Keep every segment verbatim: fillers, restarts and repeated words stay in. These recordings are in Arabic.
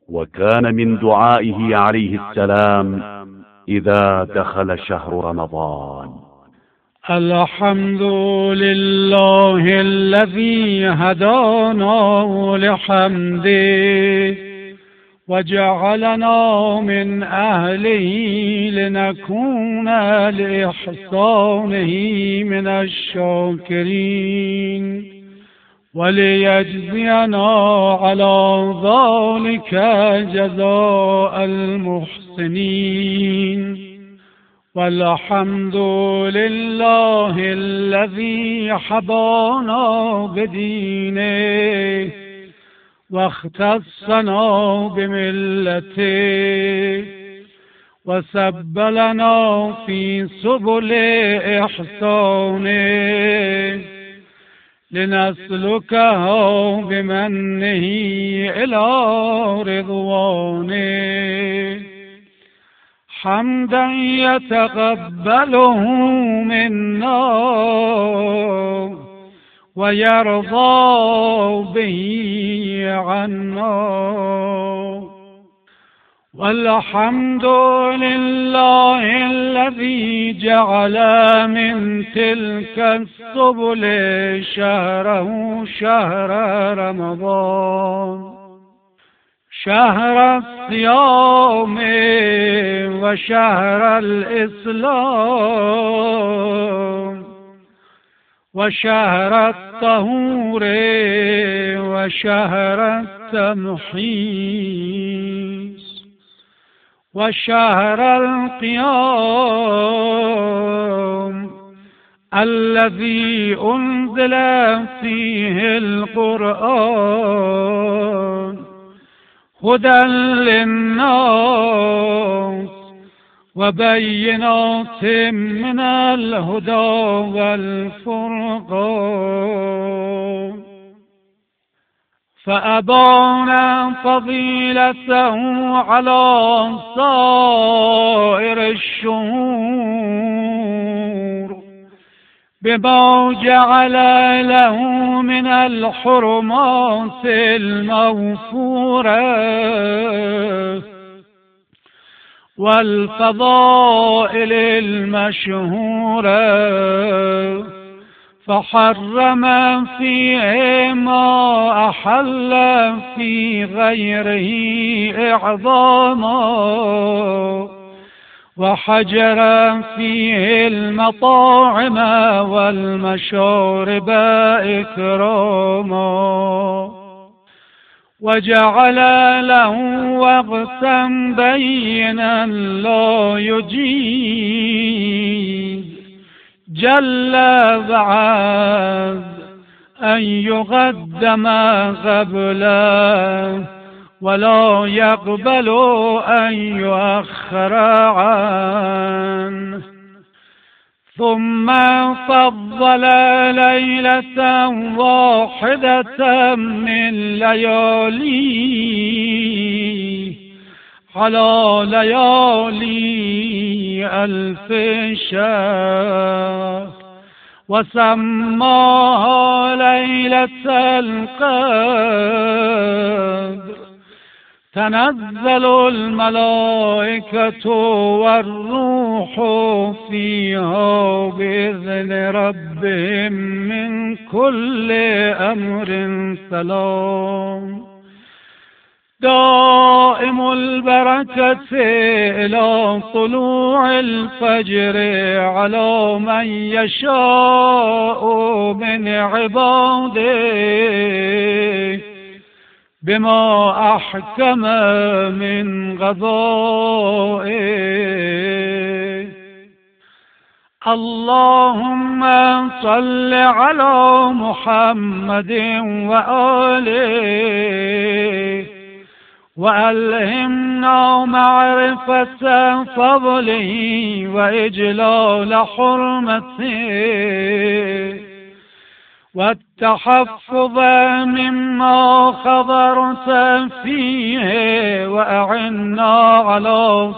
وكان من دعائه عليه السلام إذا دخل شهر رمضان: الحمد لله الذي هدانا لحمده وجعلنا من أهله لنكون لإحسانه من الشاكرين وليجزينا على ذلك جزاء المحسنين. والحمد لله الذي حبانا بدينه واختصنا بملته وسبلنا في سبل إحسانه لنسلكها بمنه إلى رضوانه، حمدا يتقبله منا ويرضى به عنا. والحمد لله الذي جعل من تلك السبل شهره شهر رمضان، شهر الصيام وشهر الإسلام وشهر الطهور وشهر التمحيص وشهر القيام الذي أنزل فيه القرآن هدى للناس وبينات من الهدى والفرقان، فأبان فضيلته على سائر الشهور بما جعل له من الحرمات المغفورة والفضائل المشهورة، فحرم فيه ما أحل في غيره إعظاما وحجر فيه المطاعم والمشارب إكراما، وجعل له وقتا بينا لا يجيز جل وعز أن يقدم قبله ولا يقبل أن يؤخر عنه. ثم فضل ليلة واحدة من لياليه على ليالي ألف شهر وسماها ليلة القدر، تنزل الملائكة والروح فيها بإذن ربهم من كل أمر سلام، دائم البركة إلى طلوع الفجر على من يشاء من عباده بما أحكم من قضائه. اللهم صل على محمد وآله وألهمنا معرفة فضله وإجلال حرمته والتحفظ مما خبرت فيه، وأعنا على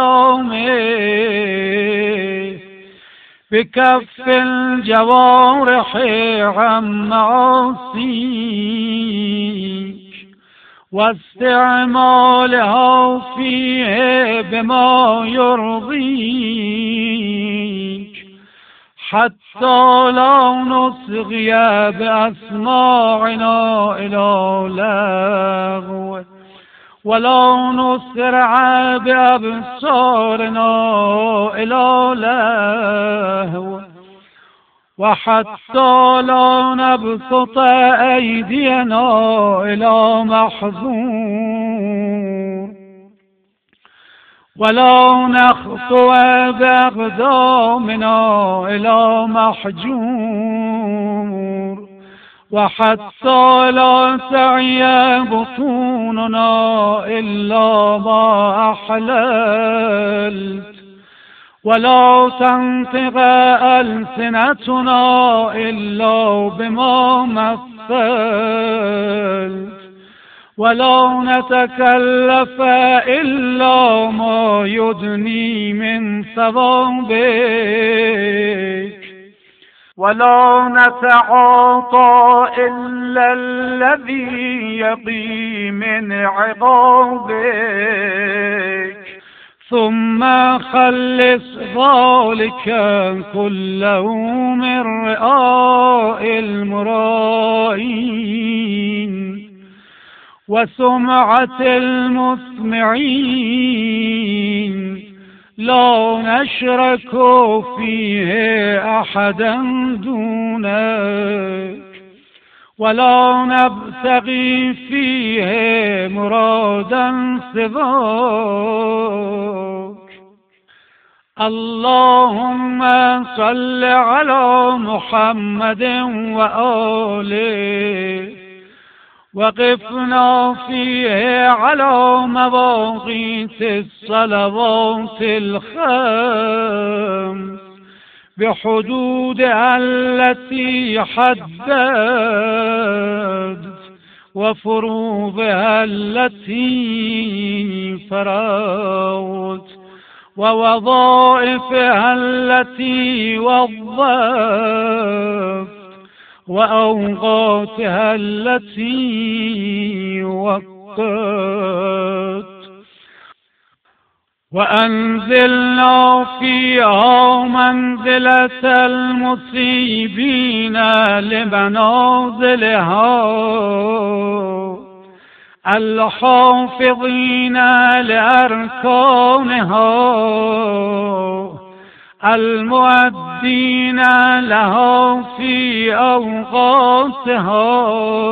صيامه بكف الجوارح عن معاصيك واستعمالها فيه بما يرضيك حتى لا نصغي بأسماعنا إلى لغو ولا نسرع بأبصارنا إلى لهو وحتى لا نبسط أيدينا إلى محظور ولا نخطو بأقدامنا إلى محجور وحتى لا تعي بطوننا إلا ما أحللت ولا تنطق ألسنتنا إلا بما مثلت ولا نتكلف إلا ما يدني من ثوابك ولا نتعاطى إلا الذي يقي من عقابك ثم خلص ذلك كله من رئاء المرائين وسمعة المسمعين لا نشرك فيه أحدا دونك ولا نبتغي فيه مرادا سواك. اللهم صل على محمد وآله وقفنا فيه على مواقيت الصلوات الخمس بحدودها التي حددت وفروضها التي فرضت ووظائفها التي وظفت وأوقاتها التي وقت وأنزلنا فيها منزلة المصيبين لمنازلها الحافظين لأركانها المؤدين لها في أوقاتها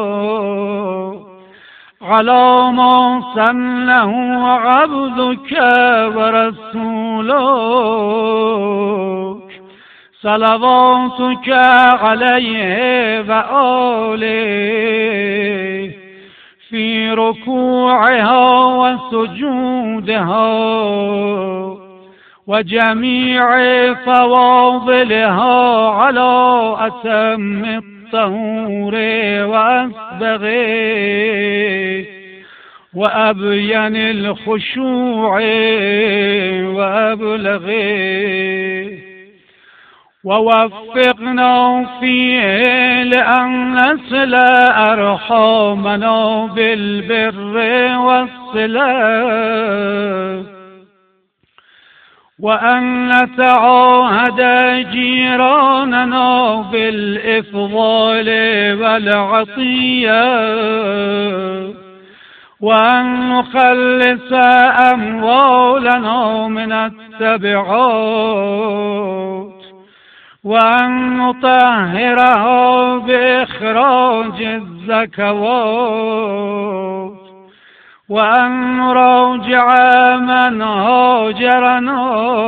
على ما سنه عبدك ورسولك صلواتك عليه وآله في ركوعها وسجودها وجميع فواضلها على أتم الطهور وأسبغه وأبين الخشوع وأبلغه ووفقنا فيه لأن نصل أرحامنا بالبر والصلة وأن نتعاهد جيراننا بالإفضال والعطية وأن نخلص أموالنا من التبعات وأن نطهرها بإخراج الزكوات وأن نراجع من هاجرنا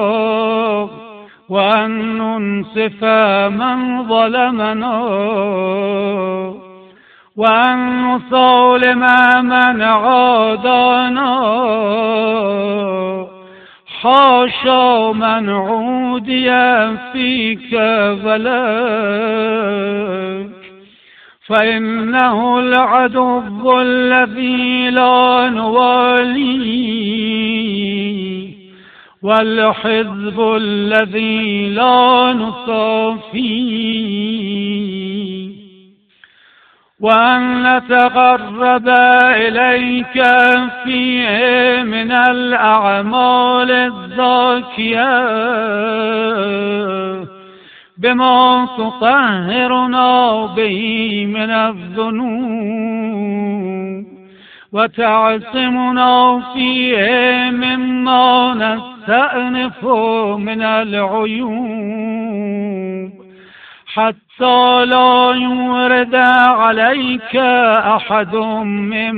وأن ننصف من ظلمنا وأن نصالم من عادانا حاشا من عودي فيك فلك فإنه العدو الذي لا نواليه والحزب الذي لا نصافيه وأن نتقرب إليك فيه من الأعمال الزاكية بما تطهرنا به من الذنوب وتعصمنا فيه مما نستأنف من العيوب حتى لا يورد عليك أحد من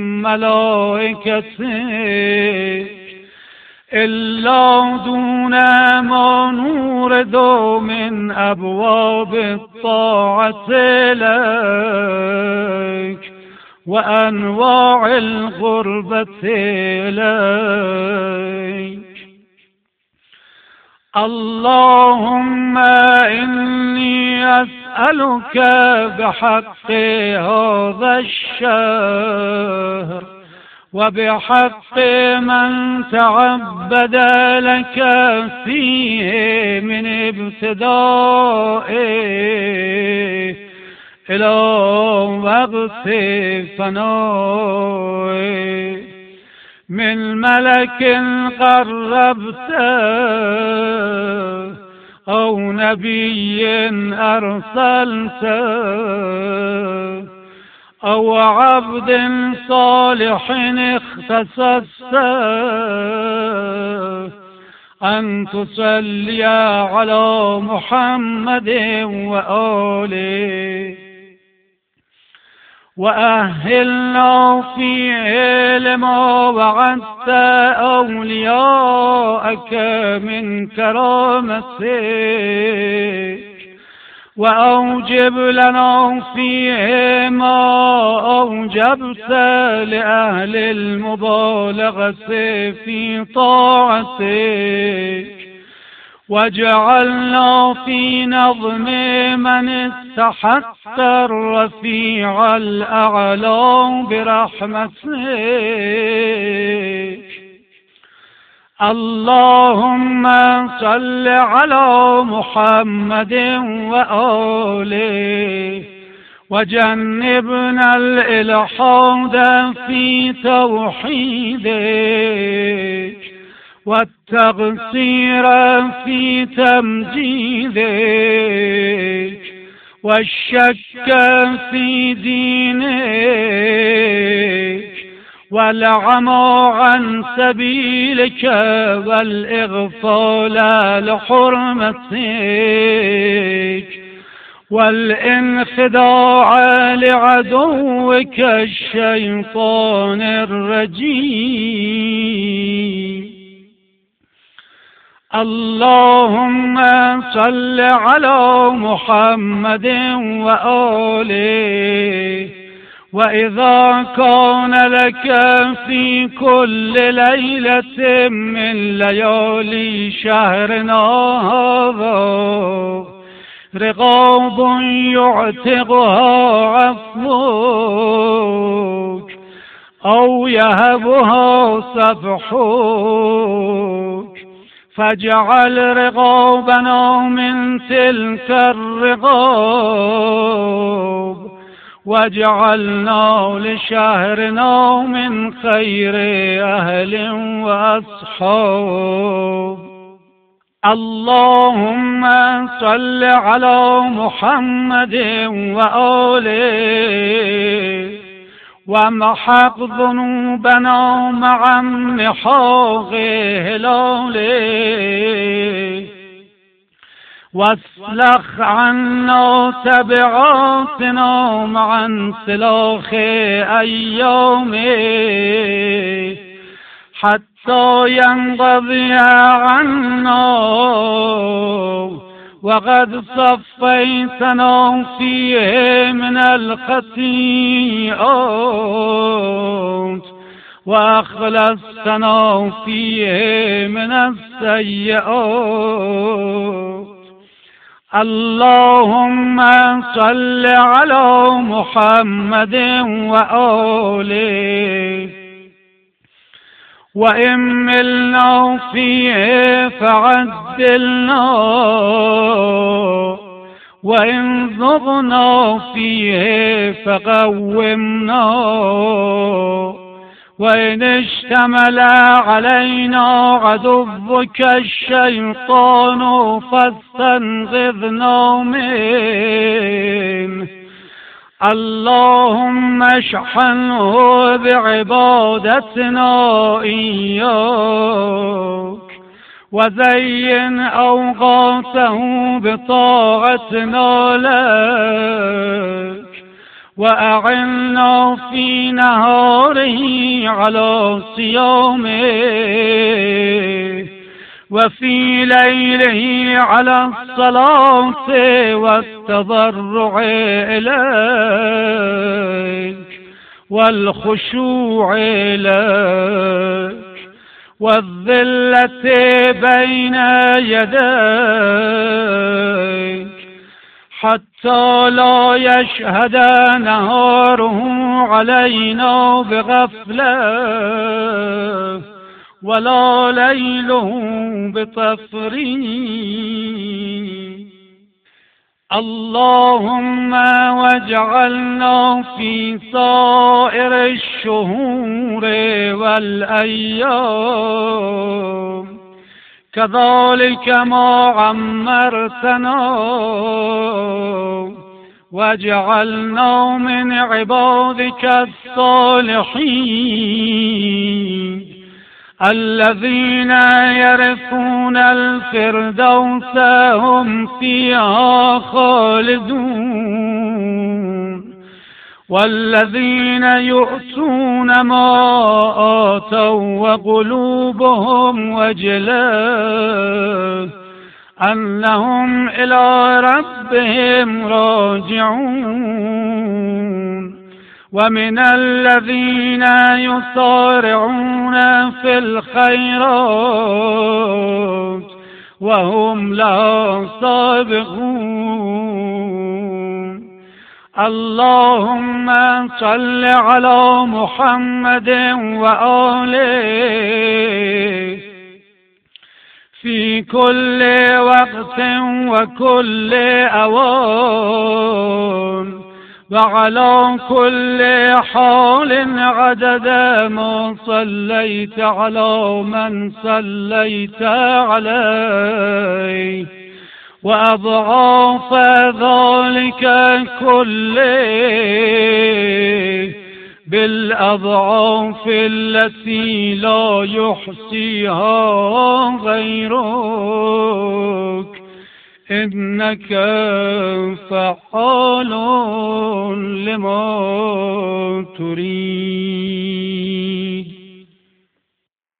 ملائكتك إلا دون ما نورد من أبواب الطاعة لك وأنواع الغربة إليك. اللهم إني أسألك بحق هذا الشهر وبحق من تعبد لك فيه من ابتدائه إلى وقت فنائه من ملك قربته أو نبي أرسلته أو عبد صالح اختصصته أن تصلي على محمد وآله وأهلنا فيه لما وعدت أولياءك من كرامتك وأوجب لنا فيه ما أوجبت لأهل المبالغة في طاعتك واجعلنا في نظم من استحق الرفيع الأعلى برحمتك. اللهم صل على محمد وآله وجنبنا الإلحاد في توحيدك والتقصير في تمجيدك والشك في دينك والعمى عن سبيلك والإغفال لحرمتك والانخداع لعدوك الشيطان الرجيم. اللهم صل على محمد وآله وإذا كان لك في كل ليلة من ليالي شهرنا هذا رقاب يعتقها عفوك أو يهبها صفحك فاجعل رقابنا من تلك الرقاب واجعلنا لشهرنا من خير أهل وأصحاب. اللهم صل على محمد وآله وامحق ذنوبنا مع محاق هلاله واسلخ عنا تبعاتنا مع انسلاخ أيامه حتى ينقضي عنا وقد صفيتنا فيه من الخطيئات وأخلصتنا فيه من السيئات. اللهم صل على محمد وآله وإن ملنا فيه فعدلنا وإن ذقنا فيه فقومنا، وإن اشتمل علينا عدوك الشيطان فاستنقذنا منه. اللهم اشحنه بعبادتنا إياك، وزين أوقاته بطاعتنا لك، وأعنا في نهاره على صيامه، وفي ليله على الصلاة والتضرع إليك والخشوع إليك والذلة بين يديك، حتى لا يشهد نهاره علينا بغفلة ولا ليله بتفريط. اللهم واجعلنا في سائر الشهور والأيام كذلك ما عمرتنا، واجعلنا من عبادك الصالحين الذين يرثون الفردوس هم فيها خالدون، والذين يؤتون ما آتوا وقلوبهم وجلة أنهم إلى ربهم راجعون، ومن الذين يسارعون في الخيرات وهم لا سابقون. اللهم صل على محمد وآله في كل وقت وكل أوان، وعلى كل حال عدد ما صليت على من صليت عليه، وأضعاف ذلك كله بالأضعاف التي لا يحصيها غيرك، إنك فعال لما تريد.